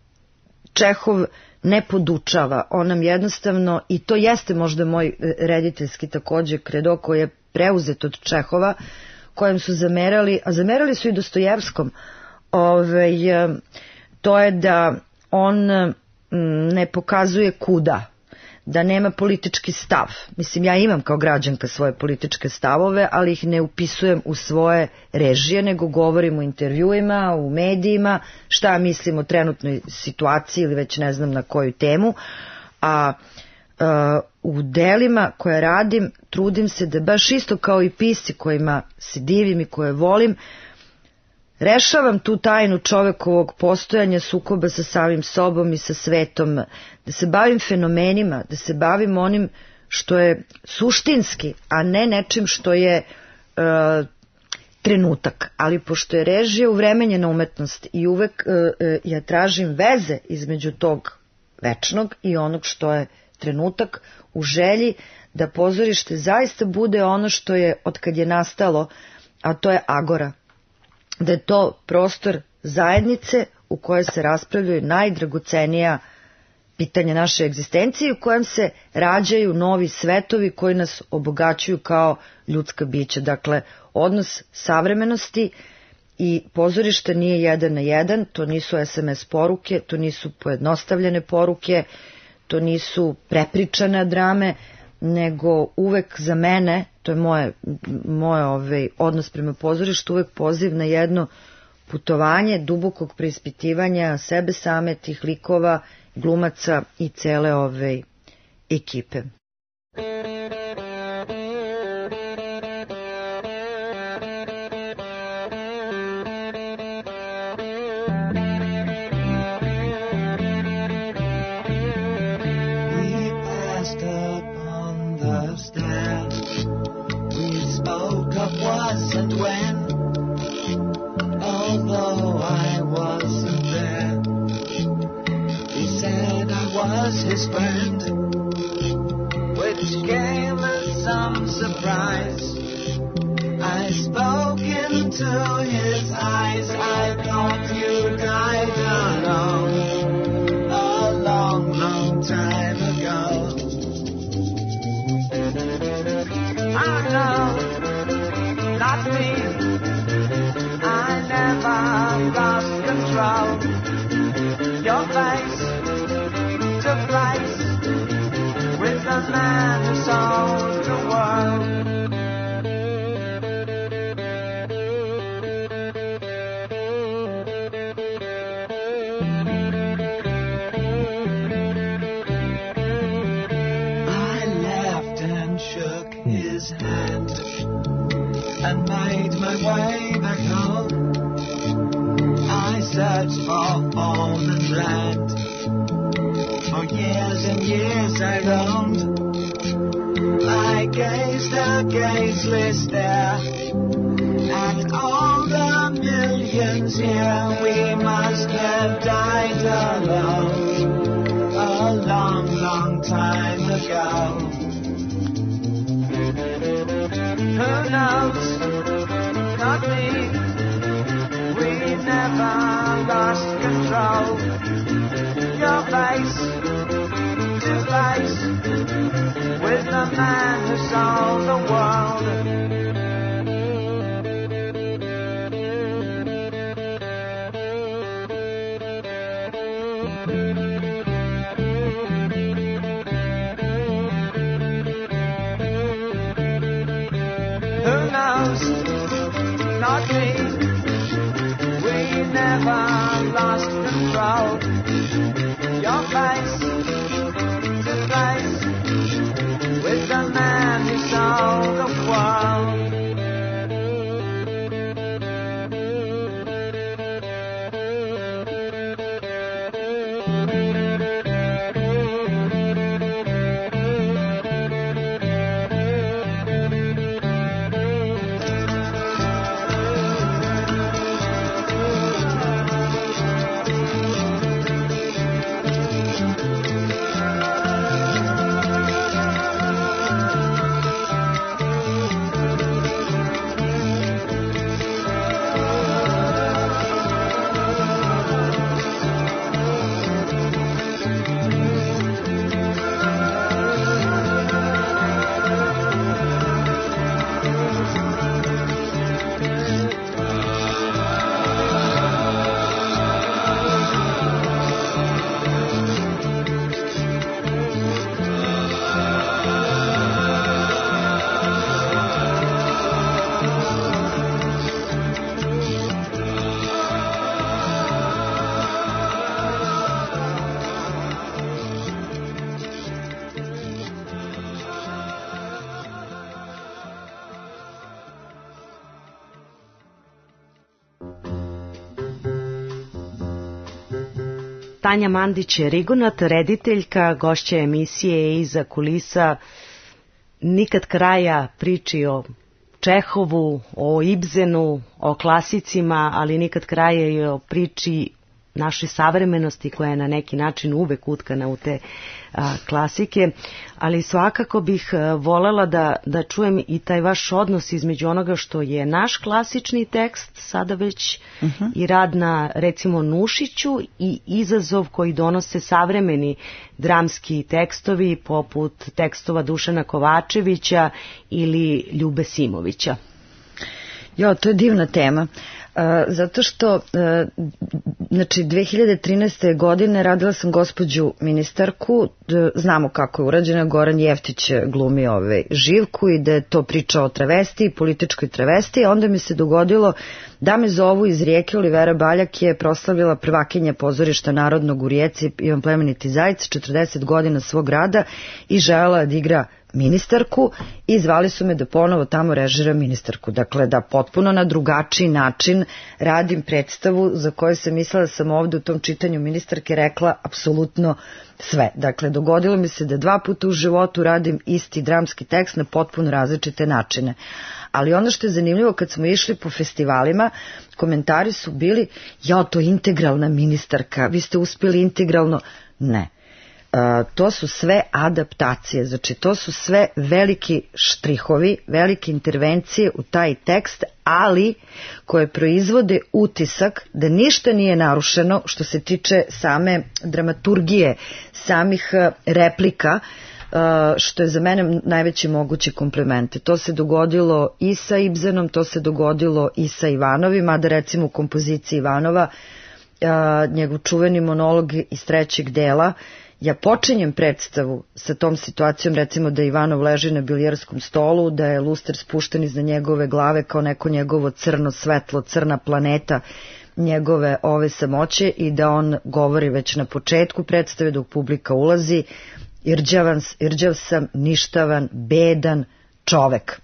S3: Čehov ne podučava, on nam jednostavno, i to jeste možda moj rediteljski takođe kredo koji je preuzet od Čehova, kojem su zamerali, a zamerali su i Dostojevskom, ove, to je da on ne pokazuje kuda, da nema politički stav. Mislim, ja imam kao građanka svoje političke stavove, ali ih ne upisujem u svoje režije, nego govorim u intervjuima, u medijima, šta mislim o trenutnoj situaciji ili već ne znam na koju temu, a uh, u delima koje radim trudim se da baš isto kao i pisci kojima se divim i koje volim, rešavam tu tajnu čovekovog postojanja, sukoba sa samim sobom i sa svetom, da se bavim fenomenima, da se bavim onim što je suštinski, a ne nečim što je uh, trenutak. Ali pošto je režija uvremenjena umetnost i uvek uh, uh, ja tražim veze između tog večnog i onog što je trenutak, u želji da pozorište zaista bude ono što je od kad je nastalo, a to je agora. Da je to prostor zajednice u kojoj se raspravljaju najdragocenija pitanja naše egzistencije, u kojem se rađaju novi svetovi koji nas obogaćuju kao ljudska bića. Dakle, odnos savremenosti i pozorišta nije jedan na jedan, to nisu es em es poruke, to nisu pojednostavljene poruke, to nisu prepričane drame, nego uvek za mene, to je moje, moje ovaj, odnos prema pozorištu, uvek poziv na jedno putovanje dubokog preispitivanja sebe same, tih likova, glumaca i cele ove ekipe.
S5: His friend, which came as some surprise. I spoke into his eyes. I thought you died alone a long, long time ago. I know, not me. I never lost control. face to face with the man who sold the world. I laughed and shook his hand and made my way back home. I searched for all the land. For years and years I roamed. I gazed a gazeless stare at all the millions here. We must have died alone a long, long time ago. Who knows? Not me. We never lost control. Your face to face with the man who sold the world. Who knows? Not me. We never lost control. Your face to face with the man who sold the world.
S2: Tanja Mandić je Rigonat, rediteljka, gošća emisije Iza kulisa. Nikad kraja priči o Čehovu, o Ibzenu, o klasicima, ali nikad kraja i o priči našoj savremenosti koja je na neki način uvek utkana u te a, klasike, ali svakako bih a, volela da, da čujem i taj vaš odnos između onoga što je naš klasični tekst, sada već uh-huh. i rad na recimo Nušiću i izazov koji donose savremeni dramski tekstovi poput tekstova Dušana Kovačevića ili Ljube Simovića.
S3: Jo, to je divna tema. Uh, zato što uh, znači dve hiljade trinaeste. godine radila sam Gospođu ministarku, znamo kako je urađena, Goran Jeftić glumi ove Živku i da je to priča o travesti, političkoj travesti, a onda mi se dogodilo da me zovu iz Rijeke. Olivera Baljak je proslavila prvakinja pozorišta Narodnog u Rijeci, Ivan Plemeniti Zajec, četrdeset godina svog rada i želela da igra ministarku i zvali su me da ponovo tamo režiram ministarku. Dakle, da potpuno na drugačiji način radim predstavu za koju sam mislila da sam ovde u tom čitanju ministarke rekla apsolutno sve. Dakle, dogodilo mi se da dva puta u životu radim isti dramski tekst na potpuno različite načine. Ali ono što je zanimljivo, kad smo išli po festivalima, komentari su bili, ja, to je integralna ministarka, vi ste uspjeli integralno. Ne. Uh, to su sve adaptacije, znači to su sve veliki štrihovi, velike intervencije u taj tekst, ali koje proizvode utisak da ništa nije narušeno što se tiče same dramaturgije, samih replika, uh, što je za mene najveći mogući komplement. To se dogodilo i sa Ibzenom, to se dogodilo i sa Ivanovi, mada recimo u kompoziciji Ivanova uh, njegov čuveni monolog iz trećeg dela. Ja počinjem predstavu sa tom situacijom, recimo da Ivanov leži na bilijarskom stolu, da je luster spušten iznad njegove glave kao neko njegovo crno svetlo, crna planeta njegove ove samoće i da on govori već na početku predstave dok publika ulazi: irđavan, irđav sam, ništavan, bedan čovek.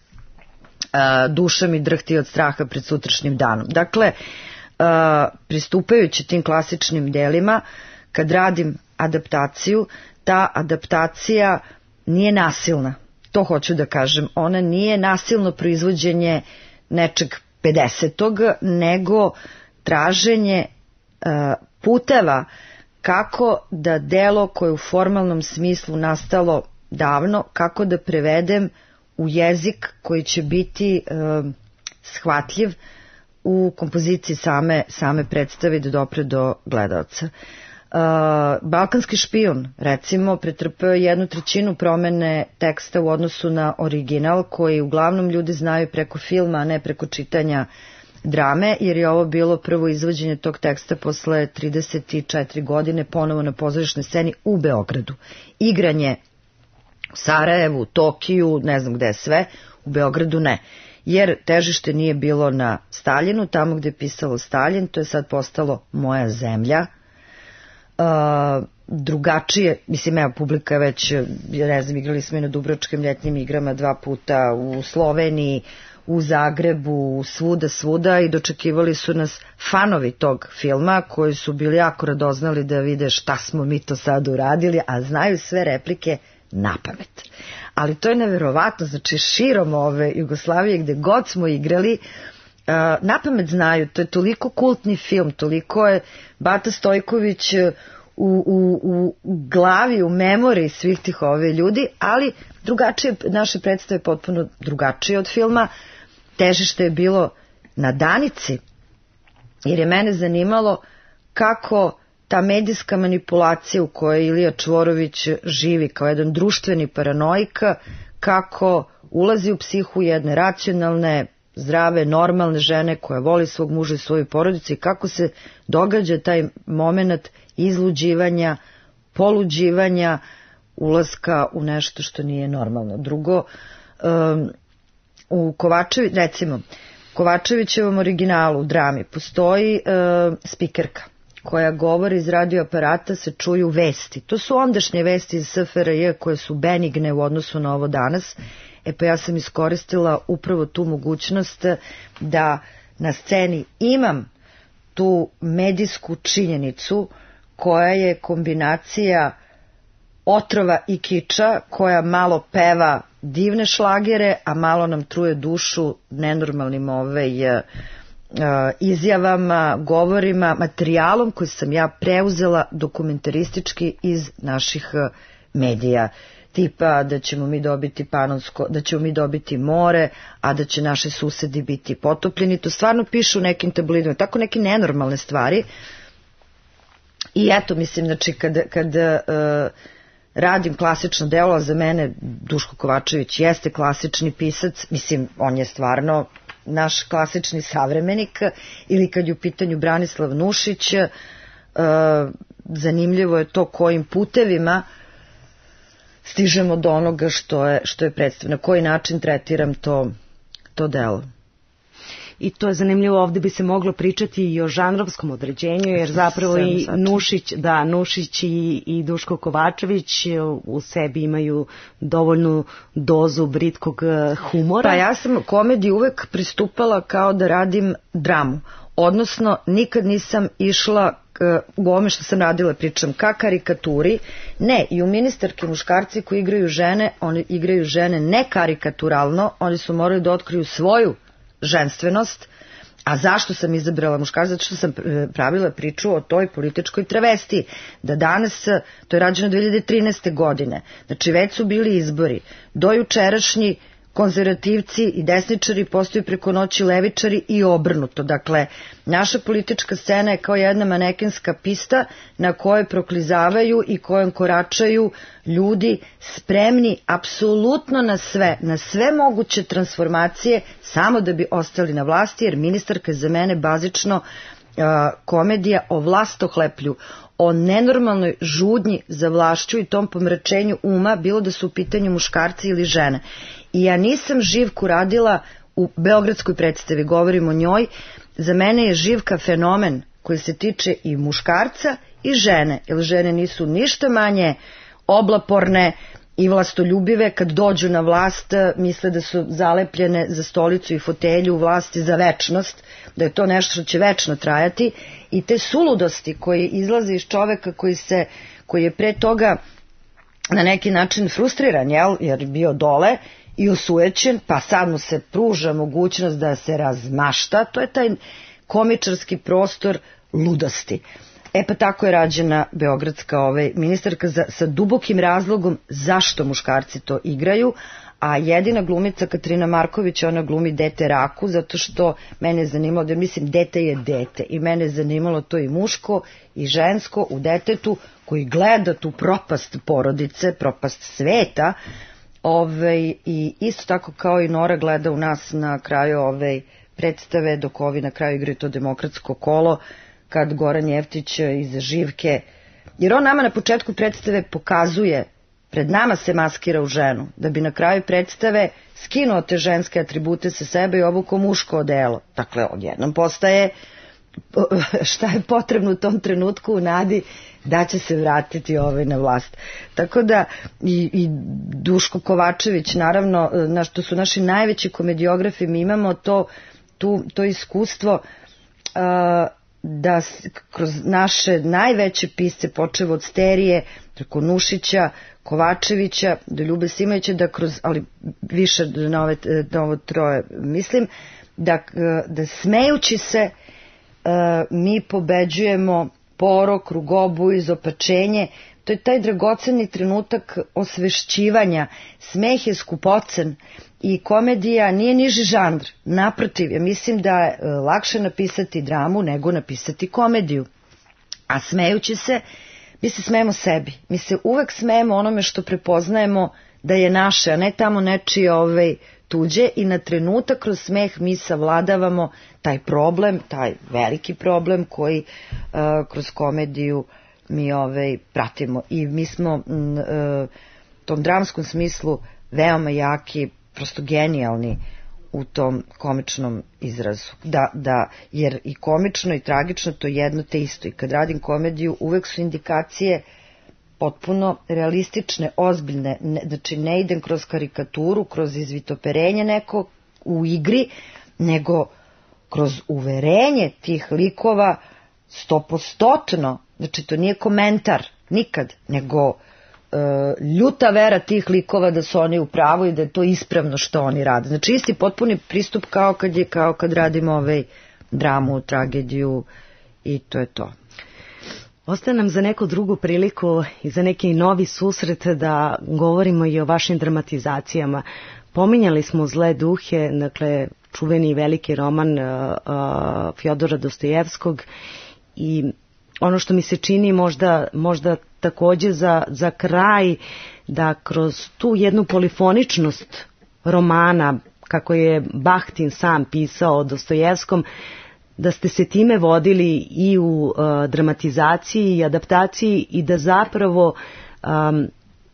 S3: Uh, duša mi drhti od straha pred sutrašnjim danom. Dakle, uh, pristupajući tim klasičnim delima, kad radim adaptaciju, ta adaptacija nije nasilna. To hoću da kažem. Ona nije nasilno proizvođenje nečeg pedesetog, nego traženje uh, puteva kako da delo koje u formalnom smislu nastalo davno, kako da prevedem u jezik koji će biti uh, shvatljiv u kompoziciji same, same predstave da dopre do gledaoca. Uh, Balkanski špijun, recimo, pretrpeo jednu trećinu promene teksta u odnosu na original, koji uglavnom ljudi znaju preko filma, a ne preko čitanja drame, jer je ovo bilo prvo izvođenje tog teksta posle trideset četiri godine ponovo na pozorišnoj sceni u Beogradu. Igranje u Sarajevu, Tokiju, ne znam gde sve, u Beogradu ne. Jer težište nije bilo na Staljinu, tamo gde je pisalo Staljin, to je sad postalo moja zemlja. Uh, drugačije, mislim, evo, publika već, ne znam, igrali smo i na Dubrovačkim ljetnim igrama dva puta u Sloveniji, u Zagrebu, svuda, svuda i dočekivali su nas fanovi tog filma koji su bili jako radoznali da vide šta smo mi to sad uradili, a znaju sve replike napamet. Ali to je neverovatno, znači širom ove Jugoslavije gde god smo igrali, uh, napamet znaju, to je toliko kultni film, toliko je Bata Stojković u, u, u glavi, u memoriji svih tih ove ljudi, ali drugačije, naše predstave potpuno drugačije od filma. Težište je bilo na Danici, jer je mene zanimalo kako ta medijska manipulacija u kojoj Ilija Čvorović živi kao jedan društveni paranoik, kako ulazi u psihu jedne racionalne, zdrave, normalne žene koja voli svog muža i svoju porodicu i kako se događa taj moment izluđivanja, poluđivanja, ulaska u nešto što nije normalno. Drugo, um, u Kovačevi, recimo, Kovačevićevom originalu u drami postoji uh, spikerka koja govori iz radio aparata, se čuju vesti. To su ondašnje vesti iz S F R J koje su benigne u odnosu na ovo danas. E pa ja sam iskoristila upravo tu mogućnost da na sceni imam tu medijsku činjenicu koja je kombinacija otrova i kiča, koja malo peva divne šlagere, a malo nam truje dušu nenormalnim ovaj, uh, izjavama, govorima, materijalom koji sam ja preuzela dokumentaristički iz naših uh, medija. Tipa da ćemo mi dobiti Panonsko, da ćemo mi dobiti more, a da će naši susedi biti potopljeni. To stvarno pišu u nekim tabloidima, tako neke nenormalne stvari. I eto, mislim, znači, kad, kad uh, radim klasično delo, za mene Duško Kovačević jeste klasični pisac, mislim, on je stvarno naš klasični savremenik, ili kad je u pitanju Branislav Nušić, uh, zanimljivo je to kojim putevima stižemo do onoga što je, što je predstavljeno, na koji način tretiram to, to delo.
S2: I to je zanimljivo, ovde bi se moglo pričati i o žanrovskom određenju, jer zapravo i Nušić, da, Nušić i, i Duško Kovačević u sebi imaju dovoljnu dozu britkog humora.
S3: Pa ja sam komediji uvek pristupala kao da radim dramu, odnosno nikad nisam išla u ovome što sam radila, pričam ka karikaturi, ne, i u Ministarki muškarci koji igraju žene, oni igraju žene ne karikaturalno, oni su morali da otkriju svoju ženstvenost. A zašto sam izabrala muškarca? Zato što sam pravila priču o toj političkoj travestiji. Da danas, to je rađeno dve hiljade trinaeste. godine, znači već su bili izbori, dojučerašnji konzervativci i desničari postaju preko noći levičari i obrnuto. Dakle, naša politička scena je kao jedna manekenska pista na kojoj proklizavaju i kojom koračaju ljudi spremni apsolutno na sve, na sve moguće transformacije, samo da bi ostali na vlasti, jer ministarka je za mene bazično a, komedija o vlastohleplju, o nenormalnoj žudnji za vlašću i tom pomračenju uma, bilo da su u pitanju muškarci ili žene. I ja nisam Živku radila u beogradskoj predstavi, govorim o njoj. Za mene je Živka fenomen koji se tiče i muškarca i žene, jer žene nisu ništa manje oblaporne i vlastoljubive. Kad dođu na vlast misle da su zalepljene za stolicu i fotelju u vlasti za večnost, da je to nešto što će večno trajati, i te suludosti koje izlaze iz čoveka koji se koji je pre toga na neki način frustriran, jel, jer je bio dole i osujećen, pa sad mu se pruža mogućnost da se razmašta. To je taj komičarski prostor ludosti. E pa tako je rađena beogradska ovaj, ministarka za, sa dubokim razlogom zašto muškarci to igraju, a jedina glumica Katarina Marković, ona glumi dete Raku, zato što mene je zanimalo, da mislim dete je dete, i mene je zanimalo to i muško i žensko u detetu koji gleda tu propast porodice, propast sveta, ovaj, i isto tako kao i Nora gleda u nas na kraju ovaj, predstave, dok ovi na kraju igraju to demokratsko kolo, kad Goran Jeftić iz Živke, jer on nama na početku predstave pokazuje, pred nama se maskira u ženu, da bi na kraju predstave skinuo te ženske atribute sa sebe i obuko muško odelo. Dakle, odjednom postaje šta je potrebno u tom trenutku u nadi da će se vratiti ovaj na vlast. Tako da i, i Duško Kovačević, naravno, na što su naši najveći komediografi, mi imamo to, tu, to iskustvo uh, da kroz naše najveće pisce, počev od Sterije, preko Nušića, Kovačevića, do Ljube Simovića, da kroz, ali više na, ove, na ovo troje mislim, da, da smejući se uh, mi pobeđujemo porok, rugobu, izopačenje. To je taj dragoceni trenutak osvešćivanja. Smeh je skupocen i komedija nije niži žanr. Naprotiv, ja mislim da je lakše napisati dramu nego napisati komediju. A smejući se, mi se smejemo sebi. Mi se uvek smejemo onome što prepoznajemo da je naše, a ne tamo nečije ovaj, tuđe, i na trenutak kroz smeh mi savladavamo taj problem, taj veliki problem koji uh, kroz komediju mi ovaj, pratimo. I mi smo m, uh, tom dramskom smislu veoma jaki, prosto genijalni u tom komičnom izrazu. Da, da, jer i komično i tragično to je jedno te isto. I kad radim komediju uvek su indikacije potpuno realistične, ozbiljne. Ne, znači ne idem kroz karikaturu, kroz izvitoperenje neko u igri, nego kroz uverenje tih likova stopostotno. Znači to nije komentar nikad, nego e, ljuta vera tih likova da su oni u pravu i da je to ispravno što oni rade. Znači isti potpuni pristup kao kad, je, kao kad radimo ovaj dramu, tragediju, i to je to.
S2: Ostaje nam za neku drugu priliku i za neki novi susret da govorimo i o vašim dramatizacijama. Pominjali smo Zle duhe, dakle čuveni veliki roman uh, uh, Fjodora Dostojevskog, i ono što mi se čini možda, možda takođe za, za kraj, da kroz tu jednu polifoničnost romana, kako je Bahtin sam pisao o Dostojevskom, da ste se time vodili i u uh, dramatizaciji i adaptaciji, i da zapravo um,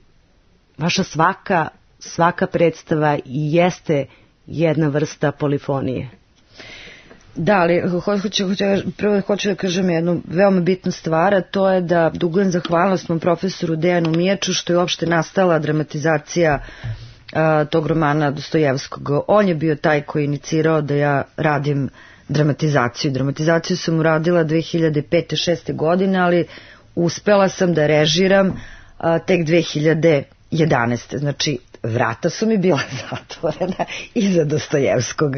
S2: vaša svaka, svaka predstava i jeste jedna vrsta polifonije.
S3: Da, ali hoću, hoću, prvo hoću da kažem jednu veoma bitnu stvar, a to je da dugujem zahvalnost mom profesoru Dejanu Mijaču što je uopšte nastala dramatizacija a, tog romana Dostojevskog. On je bio taj koji je inicirao da ja radim dramatizaciju. Dramatizaciju sam uradila dve hiljade pete šeste godine, ali uspela sam da režiram a, tek dve hiljade jedanaeste. Znači, vrata su mi bila zatvorena iza Dostojevskog.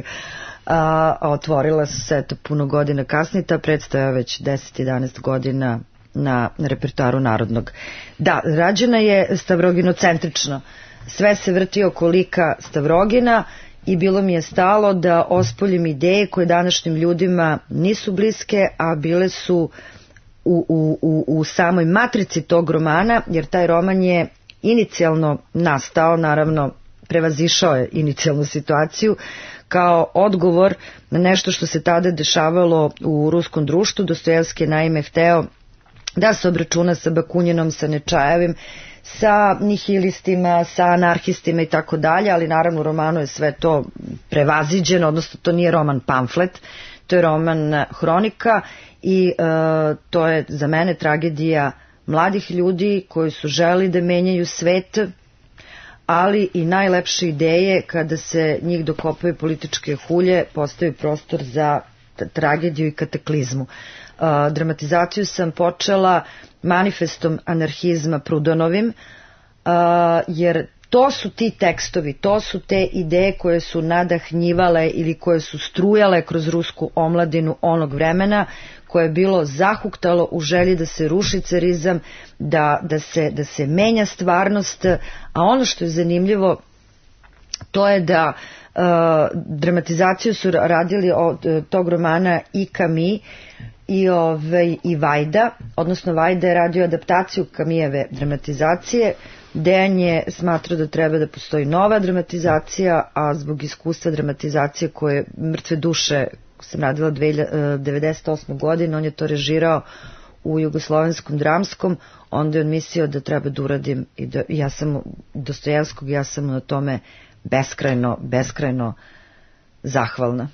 S3: A, a otvorila su se eto puno godina kasnije, ta predstava već deset jedanaest godina na, na repertoaru Narodnog. Da, rađena je stavroginocentrično. Sve se vrti oko lika Stavrogina i bilo mi je stalo da ospoljim ideje koje današnjim ljudima nisu bliske, a bile su u, u, u, u samoj matrici tog romana, jer taj roman je inicijalno nastao, naravno, prevazišao je inicijalnu situaciju kao odgovor na nešto što se tada dešavalo u ruskom društvu. Dostojevski je naime hteo da se obračuna sa Bakunjinom, sa Nečajevim, sa nihilistima, sa anarhistima i tako dalje, ali naravno u romanu je sve to prevaziđeno, odnosno to nije roman pamflet, to je roman hronika i e, to je za mene tragedija mladih ljudi koji su želi da menjaju svet, ali i najlepše ideje kada se njih dokopaju političke hulje, postoji prostor za tragediju i kataklizmu. Uh, dramatizaciju sam počela manifestom anarhizma Prudonovim, uh, jer to su ti tekstovi, to su te ideje koje su nadahnjivale ili koje su strujale kroz rusku omladinu onog vremena, koje je bilo zahuktalo u želji da se ruši carizam, da, da, se, da se menja stvarnost, a ono što je zanimljivo to je da uh, dramatizaciju su radili od tog romana i Camus i, ovaj, i Vajda, odnosno Vajda je radio adaptaciju Camusjeve dramatizacije. Dejan je smatrao da treba da postoji nova dramatizacija, a zbog iskustva dramatizacije koje Mrtve duše sam radila devedeset osme godine, on je to režirao u Jugoslovenskom dramskom, onda je on mislio da treba da uradim i da, ja sam Dostojevskog, ja sam na tome beskrajno, beskrajno zahvalna.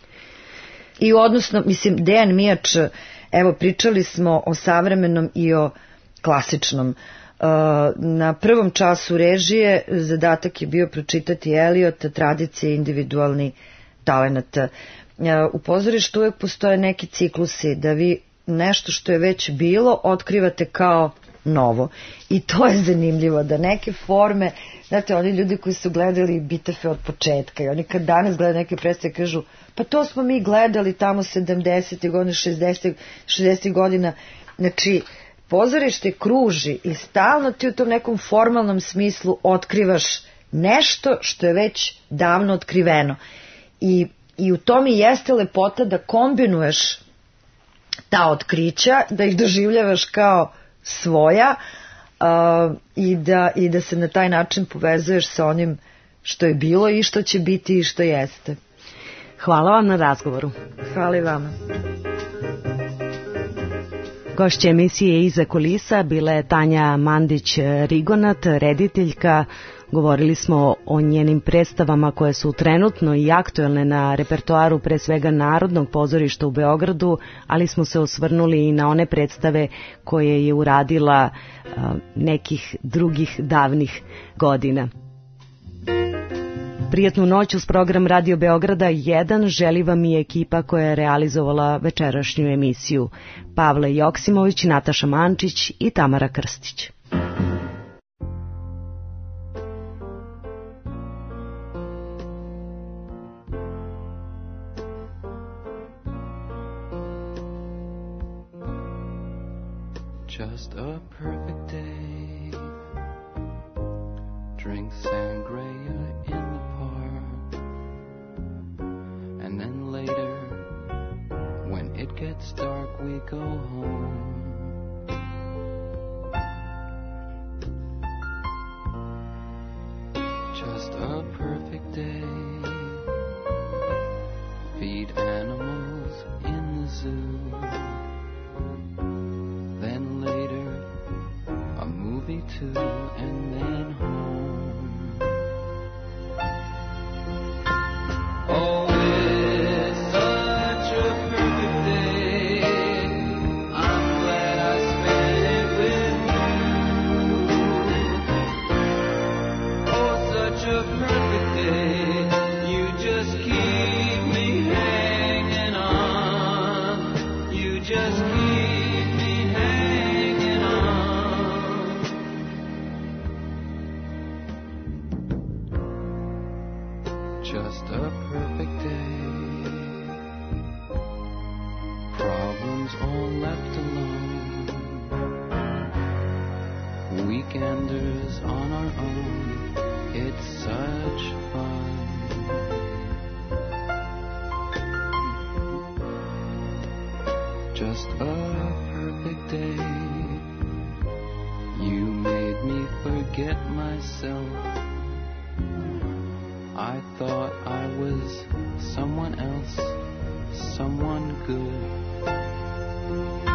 S3: I odnosno, mislim, Dejan Mijač, evo, pričali smo o savremenom i o klasičnom. Na prvom času režije zadatak je bio pročitati Eliota, tradicije, individualni talenat. U pozorištu uvek postoje neki ciklusi da vi nešto što je već bilo otkrivate kao novo. I to je zanimljivo, da neke forme, znate, oni ljudi koji su gledali Bitefe od početka i oni kad danas gledaju neke predstave kažu, pa to smo mi gledali tamo sedamdesetih godina, šezdesetih godina. Znači, pozorište kruži i stalno ti u tom nekom formalnom smislu otkrivaš nešto što je već davno otkriveno. I, i u tom i jeste lepota da kombinuješ ta otkrića, da ih doživljavaš kao svoja uh, i, da, i da se na taj način povezuješ sa onim što je bilo i što će biti i što jeste.
S2: Hvala vam na razgovoru.
S3: Hvala i vama.
S2: Gošća emisije Iza kulisa bila je Tanja Mandić-Rigonat, rediteljka. Govorili smo o njenim predstavama koje su trenutno i aktuelne na repertoaru pre svega Narodnog pozorišta u Beogradu, ali smo se osvrnuli i na one predstave koje je uradila uh, nekih drugih davnih godina. Prijatnu noć uz program Radio Beograda jedan želi vam i ekipa koja je realizovala večerašnju emisiju. Pavle Joksimović, Nataša Mančić i Tamara Krstić.
S6: Just a perfect day. Drink sangria in the park. And then later, when it gets dark, we go home. Just a perfect day. Feed animals in the zoo. Then later, a movie too, and then home. Oh, it's such a perfect day. I'm glad I spent it with you. Oh, such a perfect day. You just keep me hanging on. You just keep me hanging on. Just a perfect day. Problems all left alone. Weekenders on our own. It's such fun. Just a perfect day. You made me forget myself. I thought I was someone else, someone good.